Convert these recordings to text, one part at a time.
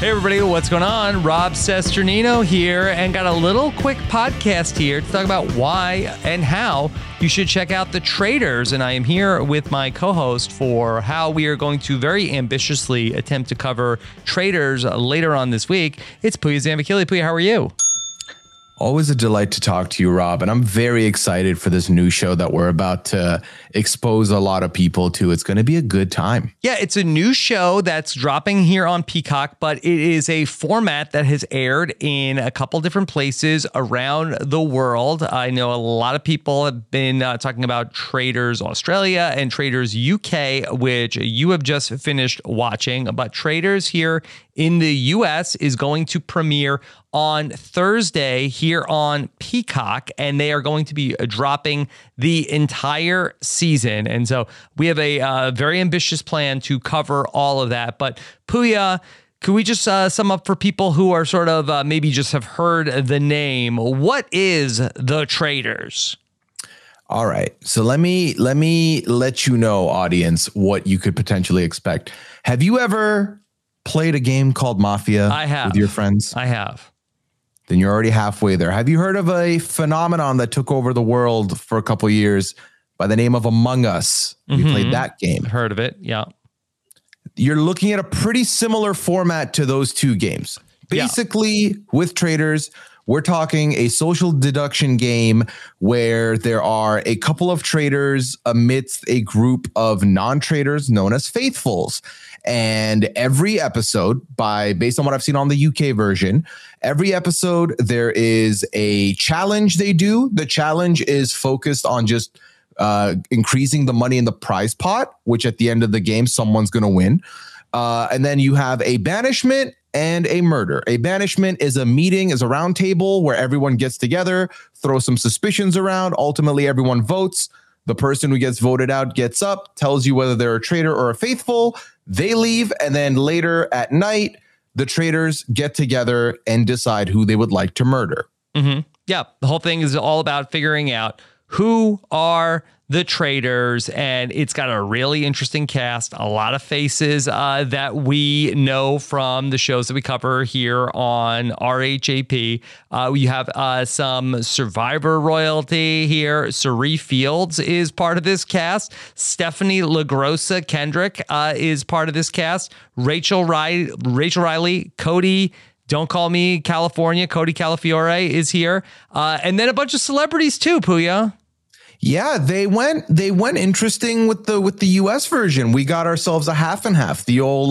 Hey everybody, what's going on? Rob Cesternino here, and got a little quick podcast here to talk about why and how you should check out The Traitors. And I am here with my co-host for how we are going to very ambitiously attempt to cover Traitors later on this week. It's Puya Zambakili. Puya, how are you? Always a delight to talk to you, Rob. And I'm very excited for this new show that we're about to expose a lot of people to. It's going to be a good time. Yeah, it's a new show that's dropping here on Peacock, but it is a format that has aired in a couple different places around the world. I know a lot of people have been talking about Traitors Australia and Traitors UK, which you have just finished watching. But Traitors here in the US is going to premiere on Thursday here on Peacock, and they are going to be dropping the entire season. And so we have a very ambitious plan to cover all of that. But Puya, could we just sum up for people who are sort of maybe just have heard the name? What is The Traitors? All right. So let me let you know, audience, what you could potentially expect. Have you ever played a game called Mafia? I have. With your friends? I have. Then you're already halfway there. Have you heard of a phenomenon that took over the world for a couple of years by the name of Among Us? We played that game. Heard of it, yeah. You're looking at a pretty similar format to those two games. Basically, with Traitors, we're talking a social deduction game where there are a couple of traitors amidst a group of non-traitors known as faithfuls. And every episode, based on what I've seen on the UK version, every episode there is a challenge they do. The challenge is focused on just increasing the money in the prize pot, which at the end of the game, someone's going to win. And then you have a banishment and a murder. A banishment is a meeting, is a round table where everyone gets together, throw some suspicions around. Ultimately, everyone votes. The person who gets voted out gets up, tells you whether they're a traitor or a faithful. They leave, and then later at night, the traitors get together and decide who they would like to murder. Mm-hmm. Yeah, the whole thing is all about figuring out who are the traitors, and it's got a really interesting cast, a lot of faces that we know from the shows that we cover here on RHAP. We have some Survivor royalty here. Sari Fields is part of this cast. Stephanie LaGrossa Kendrick is part of this cast. Rachel Riley, Cody, Don't Call Me California, Cody Calafiore is here. And then a bunch of celebrities too, Puya. Yeah, they went interesting with the US version. We got ourselves a half and half, the old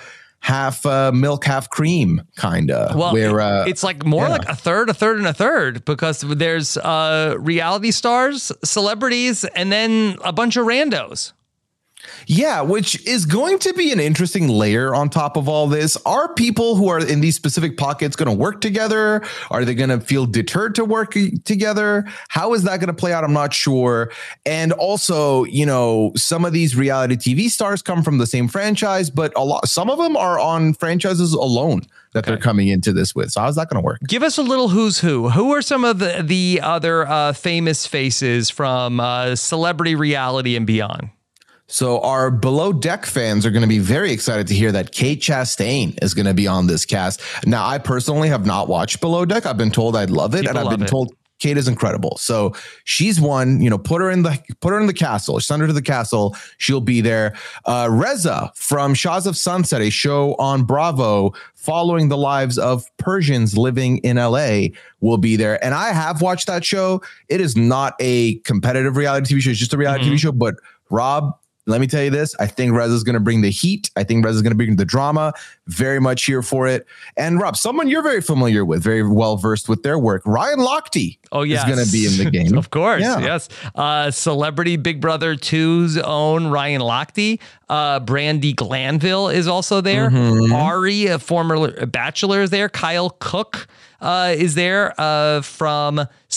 half milk, half cream kind of. Well, where it's like more like a third, and a third, because there's reality stars, celebrities, and then a bunch of randos. Yeah, which is going to be an interesting layer on top of all this. Are people who are in these specific pockets going to work together? Are they going to feel deterred to work together? How is that going to play out? I'm not sure. And also, you know, some of these reality TV stars come from the same franchise, but some of them are on franchises alone that they're coming into this with. So how's that going to work? Give us a little who's who. Who are some of the other famous faces from celebrity reality and beyond? So our Below Deck fans are going to be very excited to hear that Kate Chastain is going to be on this cast. Now, I personally have not watched Below Deck. I've been told I'd love it, and I've been told Kate is incredible. So she's one. You know, put her in the castle. Send her to the castle. She'll be there. Reza from Shahs of Sunset, a show on Bravo following the lives of Persians living in LA, will be there. And I have watched that show. It is not a competitive reality TV show. It's just a reality TV show. But Rob, let me tell you this. I think Reza is going to bring the heat. I think Reza is going to bring the drama. Very much here for it. And Rob, someone you're very familiar with, very well versed with their work, Ryan Lochte is going to be in the game. Of course, yes. Celebrity Big Brother 2's own Ryan Lochte. Brandy Glanville is also there. Ari, a former Bachelor, is there. Kyle Cook is there from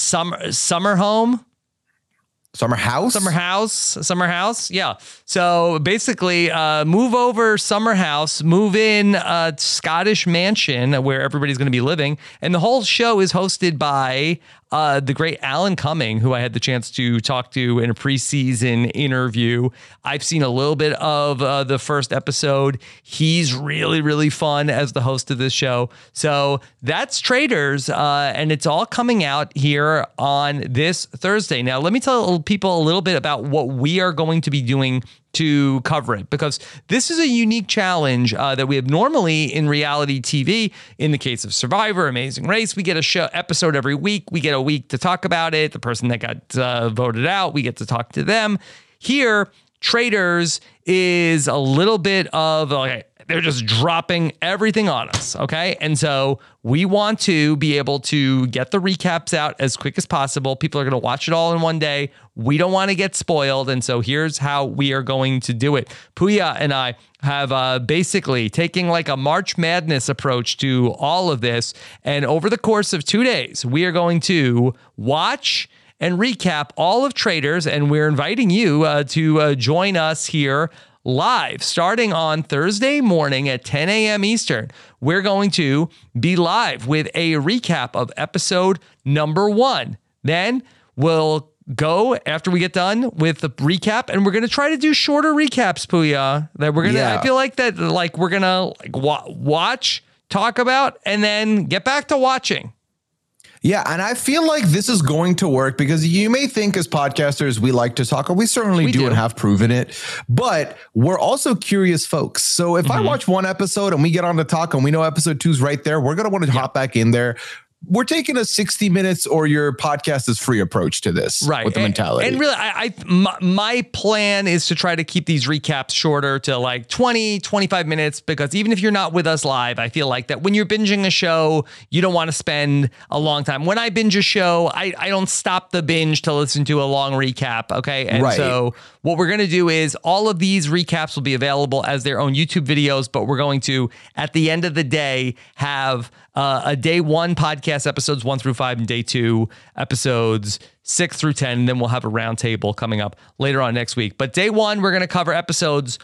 Summer Home. Summer House. Yeah. So basically, move over Summer House, move in Scottish Mansion where everybody's going to be living. And the whole show is hosted by the great Alan Cumming, who I had the chance to talk to in a preseason interview. I've seen a little bit of the first episode. He's really, really fun as the host of this show. So that's Traitors, and it's all coming out here on this Thursday. Now, let me tell people a little bit about what we are going to be doing to cover it, because this is a unique challenge that we have normally in reality TV. In the case of Survivor, Amazing Race, we get a episode every week. We get a week to talk about it. The person that got voted out, we get to talk to them. Here, Traitors is a little bit of, okay, they're just dropping everything on us, okay? And so we want to be able to get the recaps out as quick as possible. People are going to watch it all in one day. We don't want to get spoiled, and so here's how we are going to do it. Puya and I have basically taking like a March Madness approach to all of this, and over the course of 2 days, we are going to watch and recap all of Traitors, and we're inviting you to join us here live starting on Thursday morning at 10 a.m. Eastern. We're going to be live with a recap of episode number 1. Then we'll go after we get done with the recap, and we're going to try to do shorter recaps, Puya. That we're going to, I feel like that, like we're going to watch, talk about, and then get back to watching. Yeah, and I feel like this is going to work because you may think as podcasters we like to talk, or we certainly do and have proven it, but we're also curious folks. So if I watch one episode and we get on to talk and we know episode 2's right there, we're going to want to hop back in there. We're taking a 60 minutes or your podcast is free approach to this, right? With the mentality. And really, my plan is to try to keep these recaps shorter to like 20, 25 minutes, because even if you're not with us live, I feel like that when you're binging a show, you don't want to spend a long time. When I binge a show, I don't stop the binge to listen to a long recap. Okay. And so what we're going to do is all of these recaps will be available as their own YouTube videos, but we're going to, at the end of the day, have a day 1 podcast episodes 1 through 5 and day 2 episodes 6 through 10. And then we'll have a roundtable coming up later on next week. But day 1, we're going to cover episodes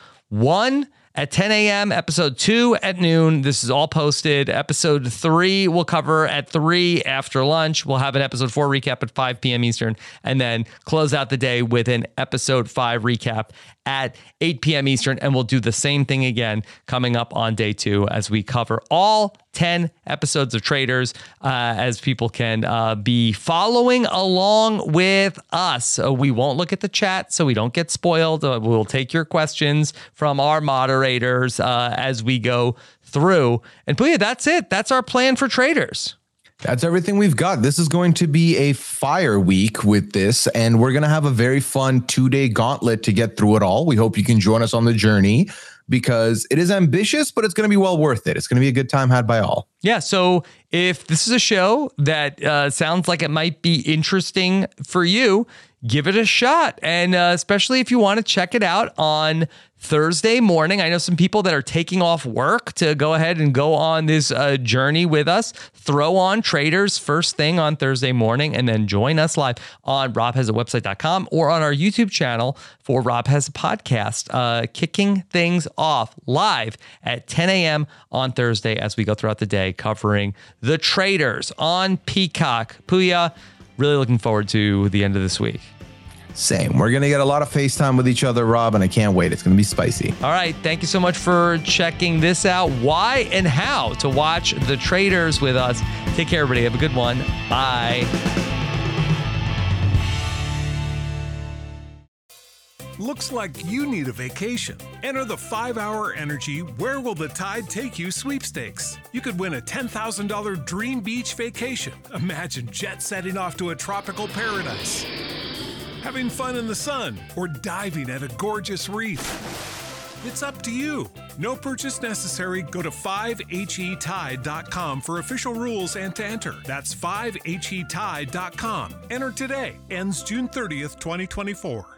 1 at 10 a.m., episode 2 at noon. This is all posted. Episode 3 we'll cover at 3 after lunch. We'll have an episode 4 recap at 5 p.m. Eastern, and then close out the day with an episode 5 recap at 8 p.m. Eastern. And we'll do the same thing again coming up on day 2 as we cover all 10 episodes of Traitors, as people can be following along with us. We won't look at the chat so we don't get spoiled. We'll take your questions from our moderators as we go through. And Puya, that's it. That's our plan for Traitors. That's everything we've got. This is going to be a fire week with this, and we're going to have a very fun 2-day gauntlet to get through it all. We hope you can join us on the journey, because it is ambitious, but it's going to be well worth it. It's going to be a good time had by all. Yeah. So if this is a show that sounds like it might be interesting for you, give it a shot. And especially if you want to check it out on Thursday morning. I know some people that are taking off work to go ahead and go on this journey with us. Throw on Traitors first thing on Thursday morning, and then join us live on robhasawebsite.com or on our YouTube channel for Rob Has a Podcast, kicking things off live at 10 a.m. on Thursday as we go throughout the day covering the Traitors on Peacock. Puya, really looking forward to the end of this week. Same. We're going to get a lot of FaceTime with each other, Rob, and I can't wait. It's going to be spicy. All right. Thank you so much for checking this out. Why and how to watch the Traitors with us. Take care, everybody. Have a good one. Bye. Looks like you need a vacation. Enter the 5-Hour Energy Where Will the Tide Take You sweepstakes. You could win a $10,000 dream beach vacation. Imagine jet setting off to a tropical paradise, having fun in the sun, or diving at a gorgeous reef. It's up to you. No purchase necessary. Go to 5HETide.com for official rules and to enter. That's 5HETide.com. Enter today. Ends June 30th, 2024.